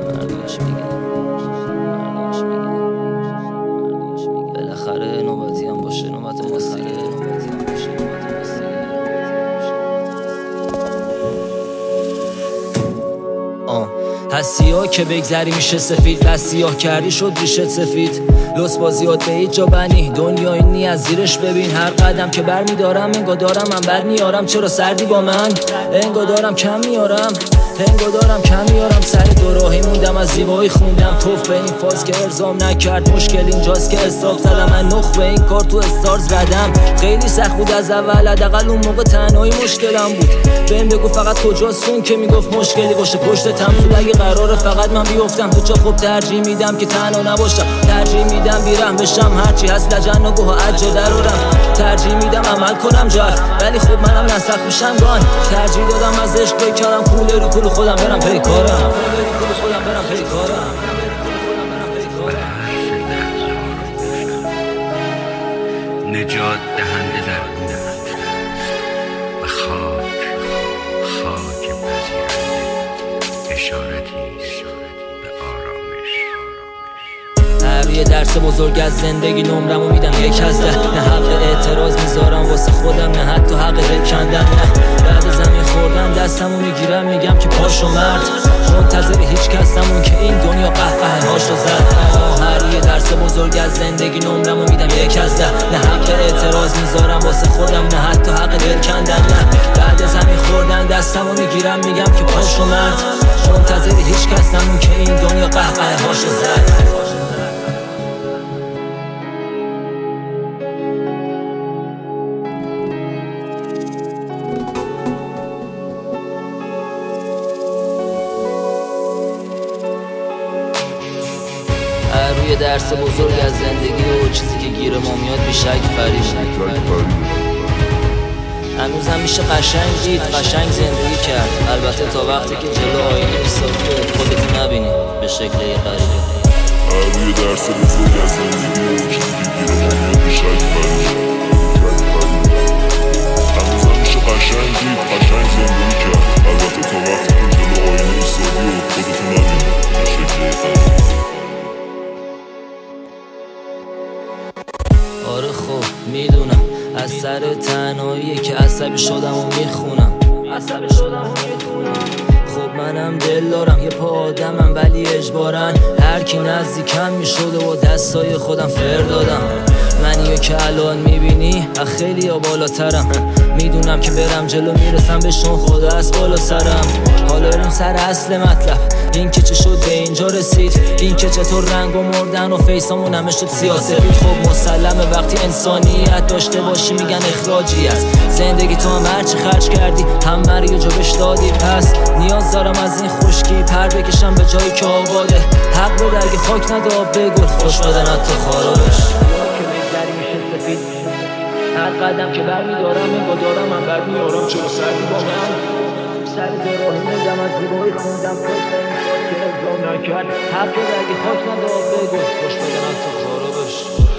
مردمش میگن بالاخره نوبتی هم باشه، نوبت ماست دیگه. هستی ها که بگذری میشه سفید، بس سیاه کردی شد ریشت سفید. لس بازیات به هیچ جا بنی، دنیا اینی از زیرش ببین. هر قدم که بر میدارم انگا دارم من بر میارم. چرا سردی با من انگا دارم کم میارم، انگا دارم کم میارم. سر دو راهی موندم از زیبایی خوندم توف به این فاز که ارزام نکرد. مشکل اینجاست که حساب زدم من نخ به این کار تو استارز ردم. خیلی سخت بود از اول، حداقل اون موقع تنهایی مشکلم بود. بهم بگو فقط کجاست اون که میگفت مشکلی باشه پشت تمثول. اگه قراره فقط من بیفتم تو چه خوب ترجیح میدم که تنها نباشم. ترجیح میدم بیرم بشم هرچی هست لجن و گوه عجه درارم. ترجیح میدم عمل کنم جد، ولی خب منم نسخ میشم گان. ترجیح دادم از عشق بکنم پول رو پول خودم برم پی کارم. نجات دهنده در گوش و خاک پذیرنده اشارتی به آرامش. هر یه درس بزرگ از زندگی نمرمو میدم یک از ده. نه حق اعتراض میذارم واسه خودم، نه حتی حق دل کندن. نه بعد زمین خوردن دستمو میگیرم میگم که پاشو مرد. منتظر هیچ کس نمون که این دنیا قهقه هاشو زد. هر یه درس بزرگ از زندگی نمرمو میدم یک از ده. نه حق اعتراض میذارم واسه خودم، نه حتی حق دل کندن. نه بعد زمین خوردن دستمو میگیرم میگم که پاشو مرد. منتظر هیچ کس نمون که این دنیا قهقه هاشو زد. روی درس بزرگ از زندگی و چیزی که گیر ما میاد بیشک فرید. هنوزم میشه قشنگ دید، قشنگ زندگی کرد. البته تا وقتی که جلو آینه ایستادی خودت نبینی به شکل غریبه. روی درس بزرگ از زندگی و چیزی که گیر ما میاد بیشک فرید. هنوزم میشه قشنگ دید، قشنگ زندگی کرد. البته تا وقتی که جلو آینه ایستادی خودت نبینی به شکل غریبه. آره خب میدونم از سر تنهاییه که عصبی شدم و میخونم. خب منم دل دارم یه پا آدمم ولی اجبارن هر کی نزدیکم میشده و دستای خودم فر دادم. منیو که الان میبینی خیلی ها بالاترم. میدونم که برم جلو میرسم بهشون خدا از بالا سرم. حالا بریم سر اصل مطلب، این که چه شد به اینجا رسید. این که چطور رنگ و مردن و فیسامون همه شد سیاسفید. خب مسلمه وقتی انسانیت داشته باشی میگن اخراجی است. زندگی تو هم هرچی خرج کردی هم مری و جبش دادی. پس نیاز دارم از این خشکی پر بکشم به جایی که آباده. حق بده اگه خاک نده آب بگل خوش بدن حتی خارابش. هر قدم که بر میدارم انگا دارم من بر میارم. چرا سردی با من سر دو راهی موندم از زیبایی خوندم توف به این کار که ارزام نکرد. حق بده اگه خاک نده آب بگل خوش بدن حتی خارابش.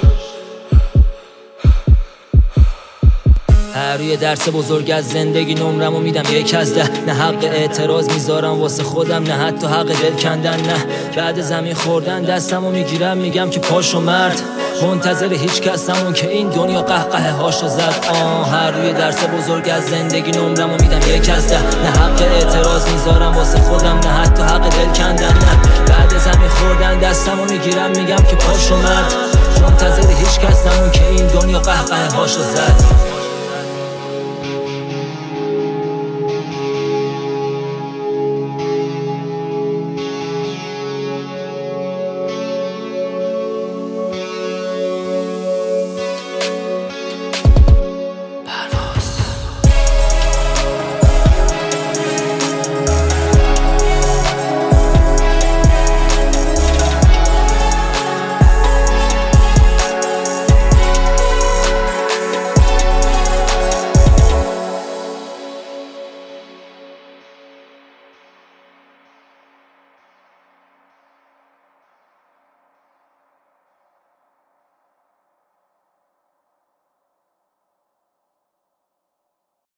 هر یه درس بزرگ از زندگی نمرمو میدم یک از ده. نه حق اعتراض میذارم واسه خودم، نه حتی حق دل کندن. نه بعد زمین خوردن دستمو میگیرم میگم که پاشو مرد. منتظر هیچ کس نمون که این دنیا قهقه هاشو زد. هر یه درس بزرگ از زندگی نمرمو میدم یک از ده. نه حق اعتراض میذارم واسه خودم، نه حتی حق دل کندن. نه بعد زمین خوردن دستمو میگیرم میگم که پاشو مرد. منتظر هیچ کس نمون که این دنیا قهقه هاشو زد.